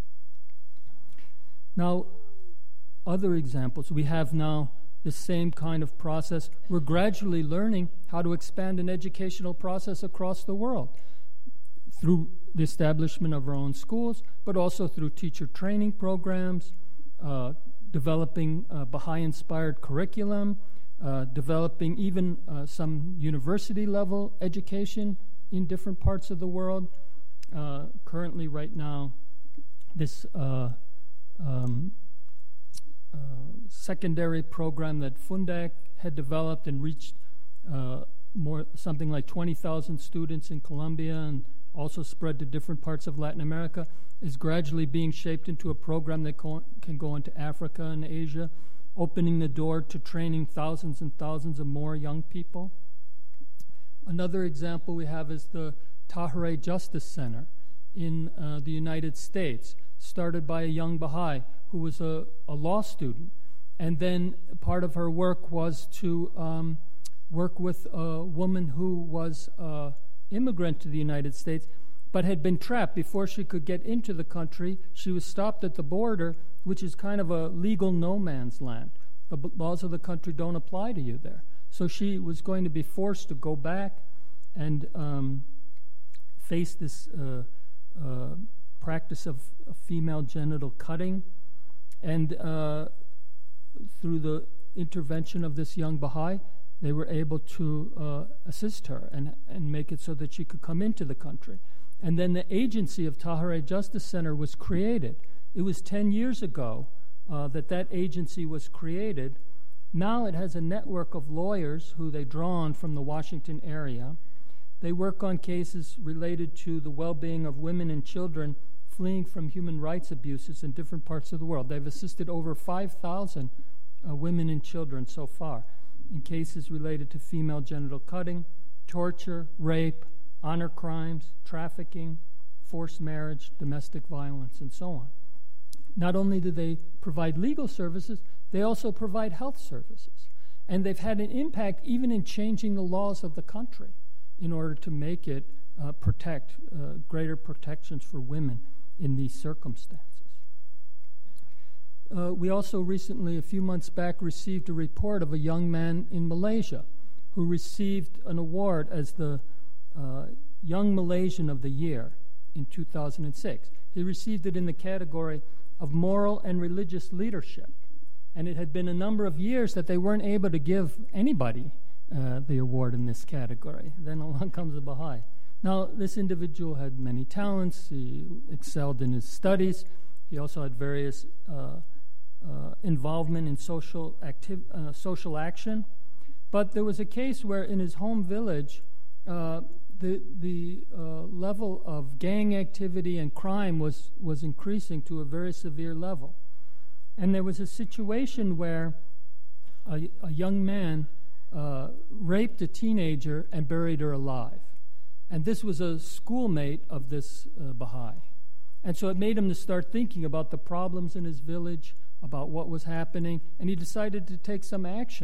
Now, other examples. We have now the same kind of process. We're gradually learning how to expand an educational process across the world through the establishment of our own schools, but also through teacher training programs, uh, developing uh, Baha'i-inspired curriculum, uh, developing even uh, some university-level education in different parts of the world. Uh, currently, right now, this uh, um, uh, secondary program that Fundak had developed and reached uh, more something like twenty thousand students in Colombia and also spread to different parts of Latin America, is gradually being shaped into a program that co- can go into Africa and Asia, opening the door to training thousands and thousands of more young people. Another example we have is the Tahririyeh Justice Center in uh, the United States, started by a young Baha'i who was a, a law student. And then part of her work was to um, work with a woman who was uh, immigrant to the United States, but had been trapped before she could get into the country. She was stopped at the border, which is kind of a legal no man's land. The b- laws of the country don't apply to you there. So she was going to be forced to go back and um, face this uh, uh, practice of, of female genital cutting. And uh, through the intervention of this young Baha'i, they were able to uh, assist her and, and make it so that she could come into the country. And then the agency of Tahririyeh Justice Center was created. It was ten years ago uh, that that agency was created. Now it has a network of lawyers who they draw on from the Washington area. They work on cases related to the well-being of women and children fleeing from human rights abuses in different parts of the world. They've assisted over five thousand uh, women and children so far in cases related to female genital cutting, torture, rape, honor crimes, trafficking, forced marriage, domestic violence, and so on. Not only do they provide legal services, they also provide health services. And they've had an impact even in changing the laws of the country in order to make it uh, protect, uh, greater protections for women in these circumstances. Uh, we also recently, a few months back, received a report of a young man in Malaysia who received an award as the uh, Young Malaysian of the Year in two thousand six. He received it in the category of moral and religious leadership. And it had been a number of years that they weren't able to give anybody uh, the award in this category. Then along comes a Baha'i. Now, this individual had many talents. He excelled in his studies. He also had various uh, uh, involvement in social activ- uh, social action. But there was a case where in his home village, uh, the the uh, level of gang activity and crime was, was increasing to a very severe level. And there was a situation where a, a young man uh, raped a teenager and buried her alive. And this was a schoolmate of this uh, Baha'i. And so it made him to start thinking about the problems in his village, about what was happening, and he decided to take some action.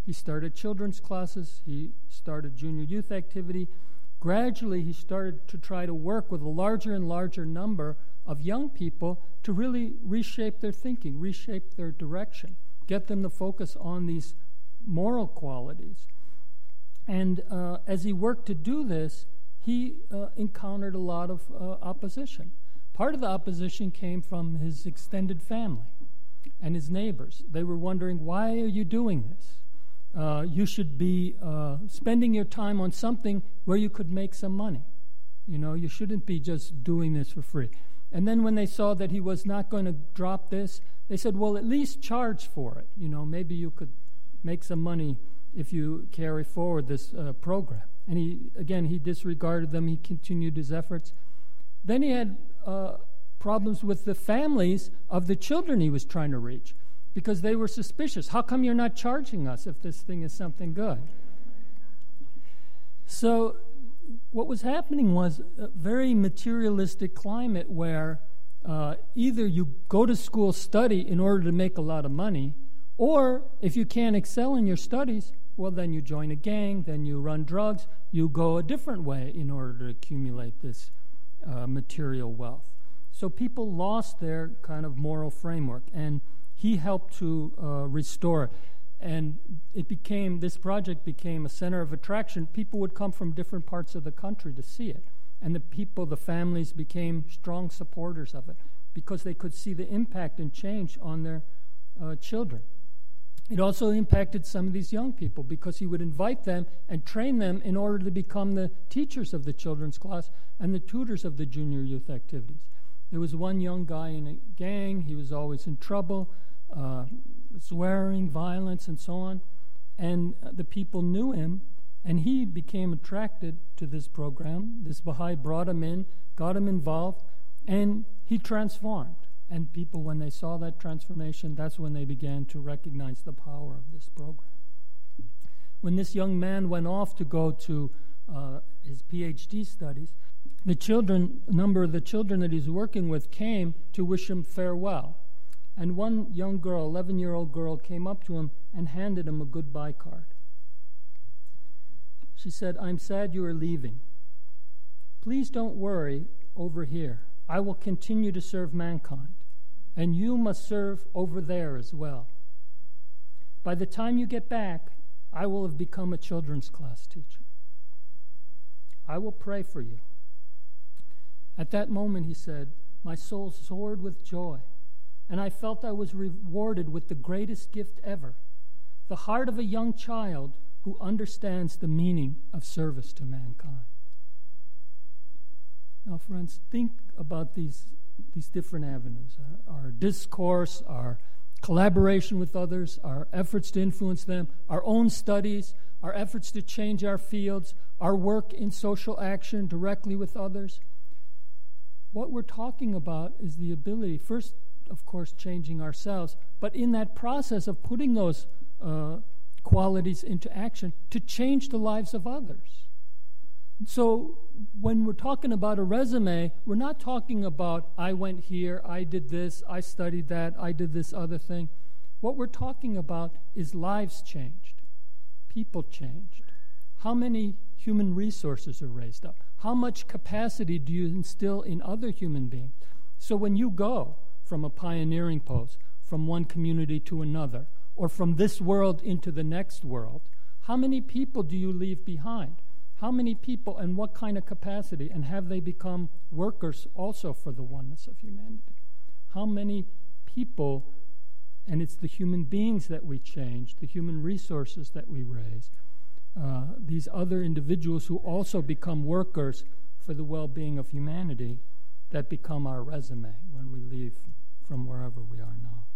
He started children's classes. He started junior youth activity. Gradually, he started to try to work with a larger and larger number of young people to really reshape their thinking, reshape their direction, get them to focus on these moral qualities. And uh, as he worked to do this, he uh, encountered a lot of uh, opposition. Part of the opposition came from his extended family and his neighbors. They were wondering, why are you doing this? Uh, you should be uh, spending your time on something where you could make some money. You know, you shouldn't be just doing this for free. And then when they saw that he was not going to drop this, they said, well, at least charge for it. You know, maybe you could make some money if you carry forward this uh, program. And he, again, he disregarded them. He continued his efforts. Then he had uh, problems with the families of the children he was trying to reach, because they were suspicious. How come you're not charging us if this thing is something good? So what was happening was a very materialistic climate where uh, either you go to school, study in order to make a lot of money, or if you can't excel in your studies, well, then you join a gang, then you run drugs, you go a different way in order to accumulate this uh, material wealth. So people lost their kind of moral framework, and he helped to uh, restore it. And it became, this project became a center of attraction. People would come from different parts of the country to see it. And the people, the families, became strong supporters of it because they could see the impact and change on their uh, children. It also impacted some of these young people because he would invite them and train them in order to become the teachers of the children's class and the tutors of the junior youth activities. There was one young guy in a gang. He was always in trouble, uh, swearing, violence, and so on. And uh, the people knew him, and he became attracted to this program. This Baha'i brought him in, got him involved, and he transformed. And people, when they saw that transformation, that's when they began to recognize the power of this program. When this young man went off to go to uh, his P H D studies, the children, a number of the children that he's working with came to wish him farewell. And one young girl, eleven-year-old girl, came up to him and handed him a goodbye card. She said, "I'm sad you are leaving. Please don't worry over here. I will continue to serve mankind, and you must serve over there as well. By the time you get back, I will have become a children's class teacher. I will pray for you." At that moment, he said, my soul soared with joy, and I felt I was rewarded with the greatest gift ever, the heart of a young child who understands the meaning of service to mankind. Now, friends, think about these, these different avenues, our, our discourse, our collaboration with others, our efforts to influence them, our own studies, our efforts to change our fields, our work in social action directly with others. What we're talking about is the ability, first, of course, changing ourselves, but in that process of putting those uh, qualities into action to change the lives of others. So when we're talking about a resume, we're not talking about, I went here, I did this, I studied that, I did this other thing. What we're talking about is lives changed, people changed. How many human resources are raised up? How much capacity do you instill in other human beings? So when you go from a pioneering post, from one community to another, or from this world into the next world, how many people do you leave behind? How many people and what kind of capacity? And have they become workers also for the oneness of humanity? How many people, and it's the human beings that we change, the human resources that we raise, uh, these other individuals who also become workers for the well-being of humanity, that become our resume when we leave from wherever we are now.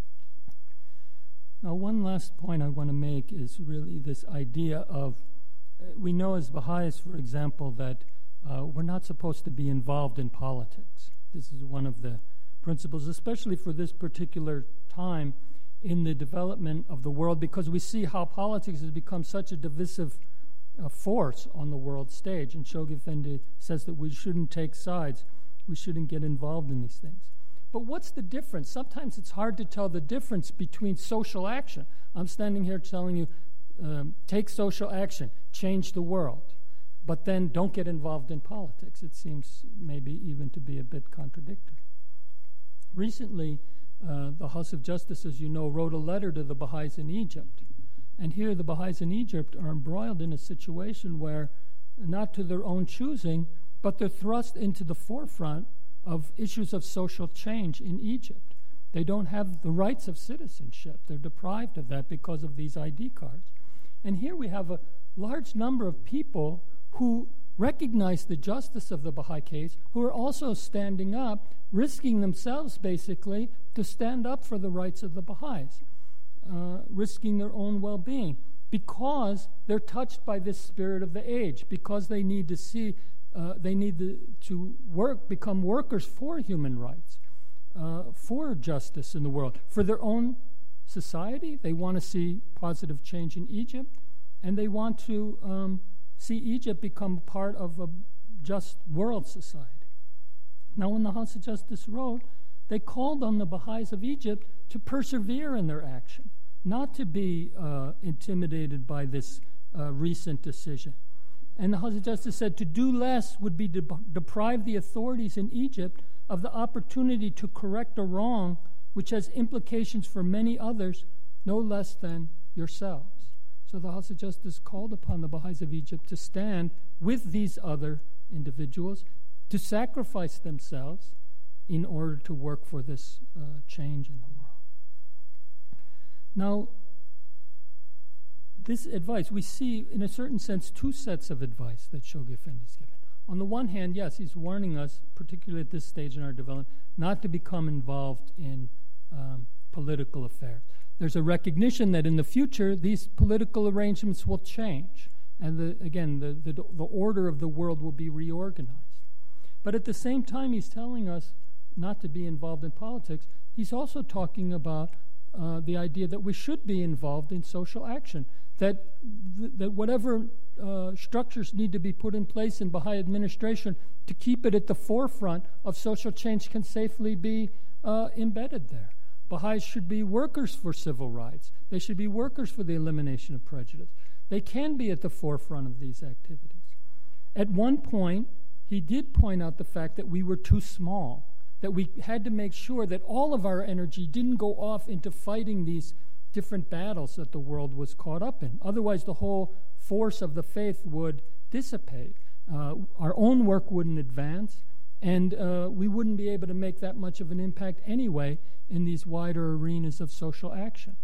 Now, one last point I want to make is really this idea of, we know as Baha'is, for example, that uh, we're not supposed to be involved in politics. This is one of the principles, especially for this particular time in the development of the world, because we see how politics has become such a divisive uh, force on the world stage. And Shoghi Effendi says that we shouldn't take sides. We shouldn't get involved in these things. But what's the difference? Sometimes it's hard to tell the difference between social action. I'm standing here telling you, um, take social action, change the world, but then don't get involved in politics. It seems maybe even to be a bit contradictory. Recently, uh, the House of Justice, as you know, wrote a letter to the Baha'is in Egypt. And here the Baha'is in Egypt are embroiled in a situation where, not to their own choosing, but they're thrust into the forefront of issues of social change in Egypt. They don't have the rights of citizenship. They're deprived of that because of these I D cards. And here we have a large number of people who recognize the justice of the Baha'i case, who are also standing up, risking themselves basically to stand up for the rights of the Baha'is, uh, risking their own well-being, because they're touched by this spirit of the age, because they need to see, uh, they need to, to work, become workers for human rights, uh, for justice in the world, for their own society. They want to see positive change in Egypt, and they want to um, see Egypt become part of a just world society. Now, when the House of Justice wrote, they called on the Baha'is of Egypt to persevere in their action, not to be uh, intimidated by this uh, recent decision. And the House of Justice said to do less would be to deprive the authorities in Egypt of the opportunity to correct a wrong which has implications for many others, no less than yourselves. So the House of Justice called upon the Baha'is of Egypt to stand with these other individuals, to sacrifice themselves in order to work for this uh, change in the world. Now, this advice, we see in a certain sense two sets of advice that Shoghi Effendi is given. On the one hand, yes, he's warning us, particularly at this stage in our development, not to become involved in um, political affairs. There's a recognition that in the future these political arrangements will change, and the, again, the, the, the order of the world will be reorganized. But at the same time, he's telling us not to be involved in politics. He's also talking about uh, the idea that we should be involved in social action, that th- that whatever uh, structures need to be put in place in Baha'i administration to keep it at the forefront of social change can safely be uh, embedded there. Baha'is should be workers for civil rights. They should be workers for the elimination of prejudice. They can be at the forefront of these activities. At one point, he did point out the fact that we were too small, that we had to make sure that all of our energy didn't go off into fighting these different battles that the world was caught up in. Otherwise, the whole force of the faith would dissipate. Uh, our own work wouldn't advance, and uh, we wouldn't be able to make that much of an impact anyway in these wider arenas of social action.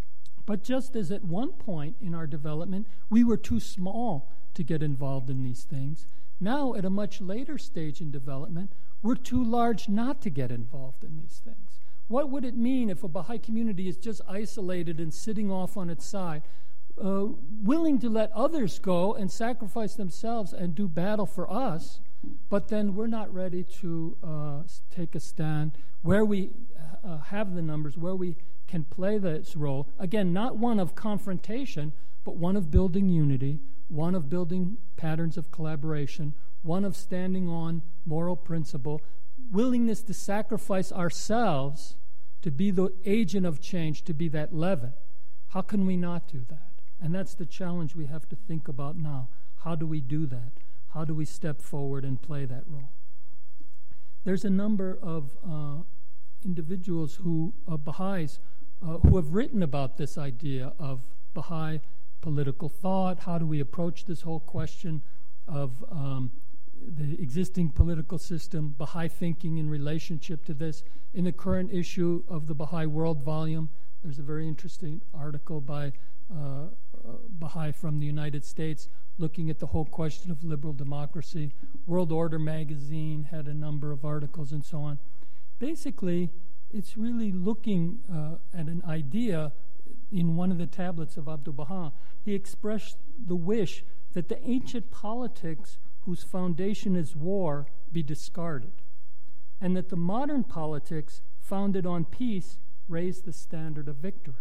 But just as at one point in our development, we were too small to get involved in these things, now at a much later stage in development, we're too large not to get involved in these things. What would it mean if a Baha'i community is just isolated and sitting off on its side, uh, willing to let others go and sacrifice themselves and do battle for us, but then we're not ready to uh, take a stand where we uh, have the numbers, where we can play this role. Again, not one of confrontation, but one of building unity, one of building patterns of collaboration, one of standing on moral principle, willingness to sacrifice ourselves to be the agent of change, to be that leaven. How can we not do that? And that's the challenge we have to think about now. How do we do that? How do we step forward and play that role? There's a number of uh, individuals who, uh, Baha'is, uh, who have written about this idea of Baha'i political thought. How do we approach this whole question of um, the existing political system, Baha'i thinking in relationship to this? In the current issue of the Baha'i World volume, there's a very interesting article by uh, uh, Baha'i from the United States looking at the whole question of liberal democracy. World Order magazine had a number of articles and so on. Basically, it's really looking uh, at an idea in one of the tablets of Abdu'l-Baha. He expressed the wish that the ancient politics whose foundation is war be discarded, and that the modern politics founded on peace raise the standard of victory.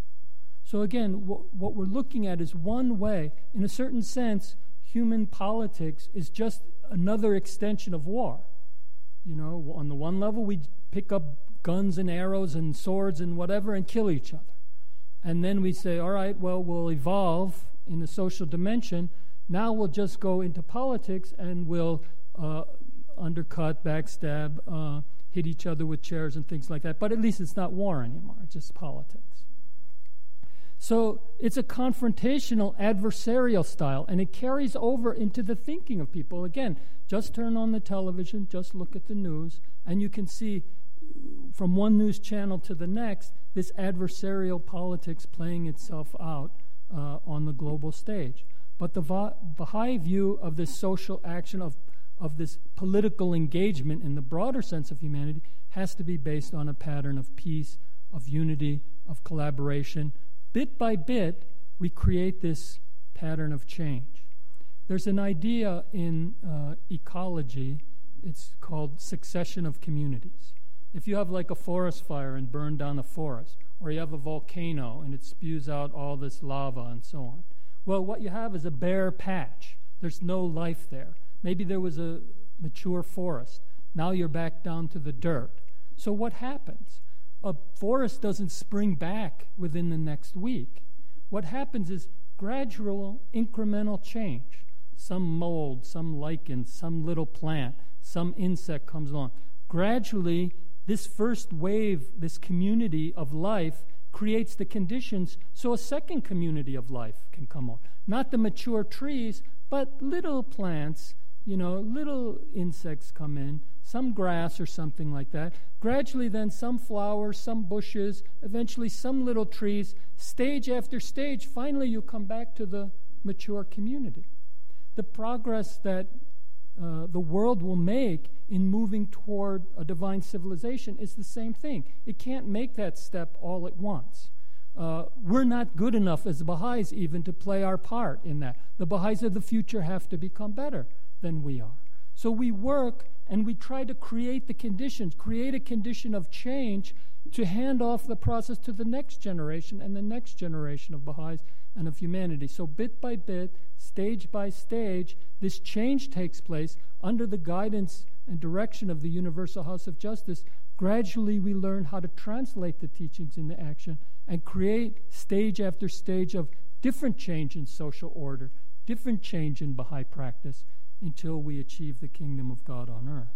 So again, wh- what we're looking at is one way. In a certain sense, human politics is just another extension of war. You know, on the one level, we pick up guns and arrows and swords and whatever and kill each other. and then we say, all right, well, we'll evolve in the social dimension. Now we'll just go into politics and we'll uh, undercut, backstab, uh, hit each other with chairs and things like that. But at least it's not war anymore. It's just politics. So it's a confrontational, adversarial style, and it carries over into the thinking of people. Again, just turn on the television, just look at the news, and you can see from one news channel to the next, this adversarial politics playing itself out uh, on the global stage. But the Baha'i view of this social action, of, of this political engagement in the broader sense of humanity, has to be based on a pattern of peace, of unity, of collaboration. Bit by bit, we create this pattern of change. There's an idea in uh, ecology, it's called succession of communities. If you have like a forest fire and burn down a forest, or you have a volcano and it spews out all this lava and so on, well, what you have is a bare patch. There's no life there. Maybe there was a mature forest. Now you're back down to the dirt. So what happens? A forest doesn't spring back within the next week. What happens is gradual, incremental change. Some mold, some lichen, some little plant, some insect comes along. Gradually, this first wave, this community of life, creates the conditions so a second community of life can come on. Not the mature trees, but little plants, you know, little insects come in, some grass or something like that. Gradually then some flowers, some bushes, eventually some little trees. Stage after stage, finally you come back to the mature community. The progress that uh, the world will make in moving toward a divine civilization is the same thing. It can't make that step all at once. Uh, we're not good enough as Baha'is even to play our part in that. The Baha'is of the future have to become better than we are. So we work and we try to create the conditions, create a condition of change to hand off the process to the next generation and the next generation of Baha'is and of humanity. So bit by bit, stage by stage, this change takes place under the guidance and direction of the Universal House of Justice. Gradually we learn how to translate the teachings into action and create stage after stage of different change in social order, different change in Baha'i practice, until we achieve the kingdom of God on earth.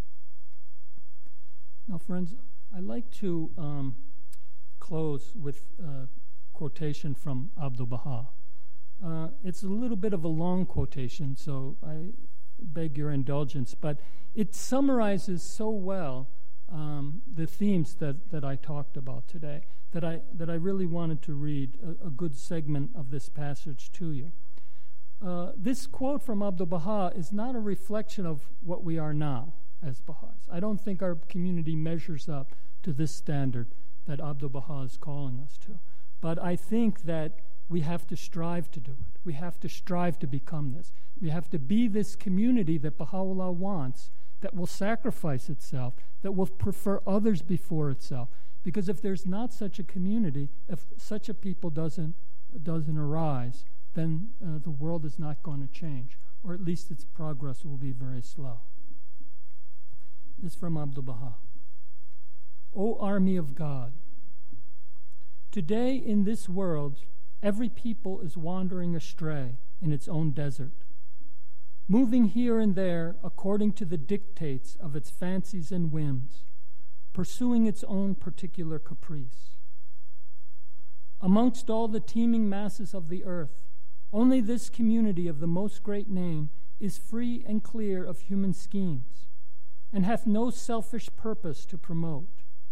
Now, friends, I like to um, close with a quotation from Abdu'l-Baha. Uh, it's a little bit of a long quotation, so I beg your indulgence, but it summarizes so well um, the themes that, that I talked about today that I, that I really wanted to read a, a good segment of this passage to you. Uh, this quote from Abdu'l-Baha is not a reflection of what we are now as Baha'is. I don't think our community measures up to this standard that Abdu'l-Baha is calling us to. But I think that we have to strive to do it. We have to strive to become this. We have to be this community that Baha'u'llah wants, that will sacrifice itself, that will prefer others before itself. Because if there's not such a community, if such a people doesn't, doesn't arise, then uh, the world is not going to change, or at least its progress will be very slow. This is from Abdu'l-Baha. O army of God, today in this world, every people is wandering astray in its own desert, moving here and there according to the dictates of its fancies and whims, pursuing its own particular caprice. Amongst all the teeming masses of the earth, only this community of the most great name is free and clear of human schemes, and hath no selfish purpose to promote.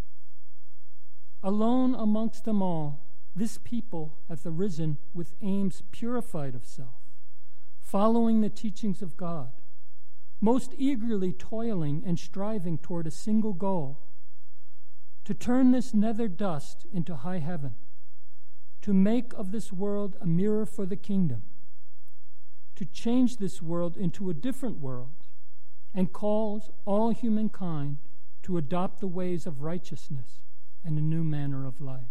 Alone amongst them all, this people hath arisen with aims purified of self, following the teachings of God, most eagerly toiling and striving toward a single goal, to turn this nether dust into high heaven, to make of this world a mirror for the kingdom, to change this world into a different world, and calls all humankind to adopt the ways of righteousness and a new manner of life.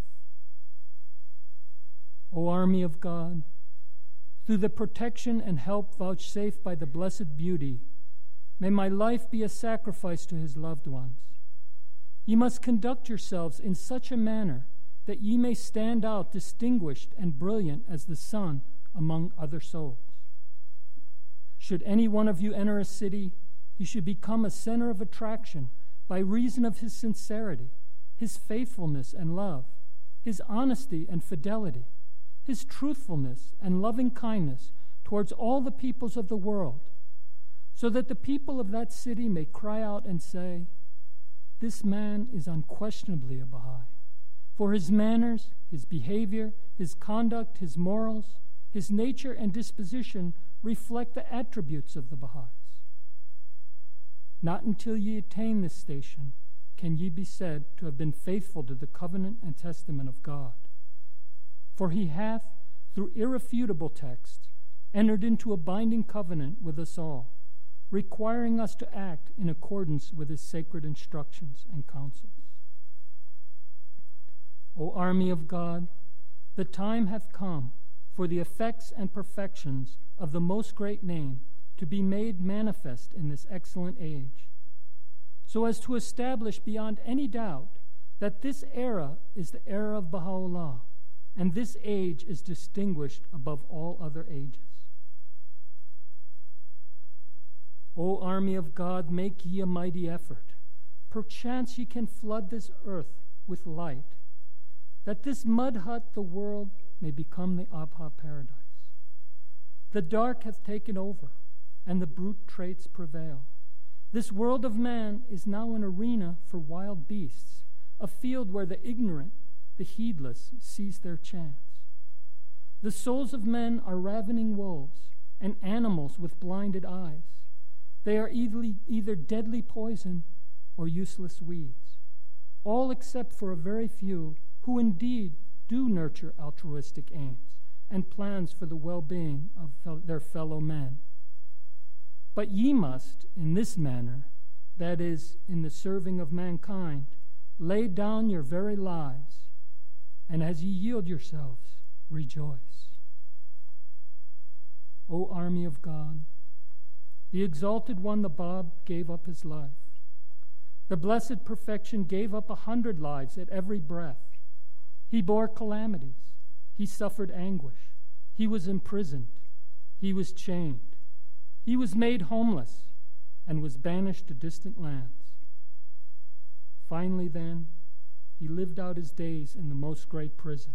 O army of God, through the protection and help vouchsafed by the Blessed Beauty, may my life be a sacrifice to his loved ones. Ye must conduct yourselves in such a manner that ye may stand out distinguished and brilliant as the sun among other souls. Should any one of you enter a city, he should become a center of attraction by reason of his sincerity, his faithfulness and love, his honesty and fidelity, his truthfulness and loving kindness towards all the peoples of the world, so that the people of that city may cry out and say, this man is unquestionably a Baha'i, for his manners, his behavior, his conduct, his morals, his nature and disposition reflect the attributes of the Baha'is. Not until ye attain this station can ye be said to have been faithful to the covenant and testament of God. For he hath, through irrefutable texts, entered into a binding covenant with us all, requiring us to act in accordance with his sacred instructions and counsels. O army of God, the time hath come for the effects and perfections of the most great name to be made manifest in this excellent age, so as to establish beyond any doubt that this era is the era of Baha'u'llah, and this age is distinguished above all other ages. O army of God, make ye a mighty effort. Perchance ye can flood this earth with light, that this mud hut, the world, may become the Abha paradise. The dark hath taken over, and the brute traits prevail. This world of man is now an arena for wild beasts, a field where the ignorant, the heedless, seize their chance. The souls of men are ravening wolves, and animals with blinded eyes. They are either, either deadly poison or useless weeds, all except for a very few who indeed do nurture altruistic aims and plans for the well-being of fel- their fellow men. But ye must, in this manner, that is, in the serving of mankind, lay down your very lives, and as ye yield yourselves, rejoice. O army of God, the exalted one, the Bab, gave up his life. The blessed perfection gave up a hundred lives at every breath. He bore calamities. He suffered anguish. He was imprisoned. He was chained. He was made homeless and was banished to distant lands. Finally, then, he lived out his days in the most great prison.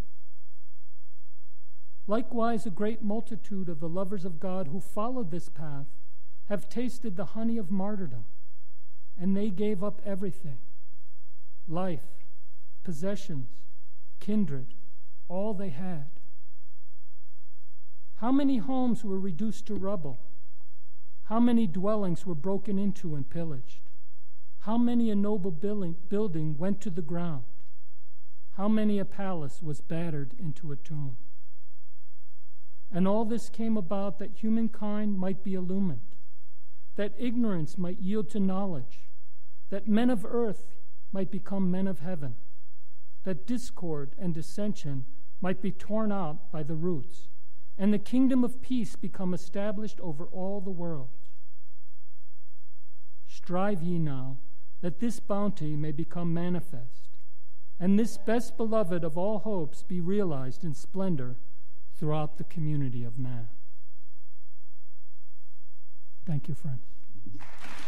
Likewise, a great multitude of the lovers of God who followed this path have tasted the honey of martyrdom, and they gave up everything, life, possessions, kindred, all they had. How many homes were reduced to rubble? How many dwellings were broken into and pillaged? How many a noble building went to the ground? How many a palace was battered into a tomb? And all this came about that humankind might be illumined, that ignorance might yield to knowledge, that men of earth might become men of heaven, that discord and dissension might be torn out by the roots, and the kingdom of peace become established over all the world. Strive ye now that this bounty may become manifest, and this best beloved of all hopes be realized in splendor throughout the community of man. Thank you, friends.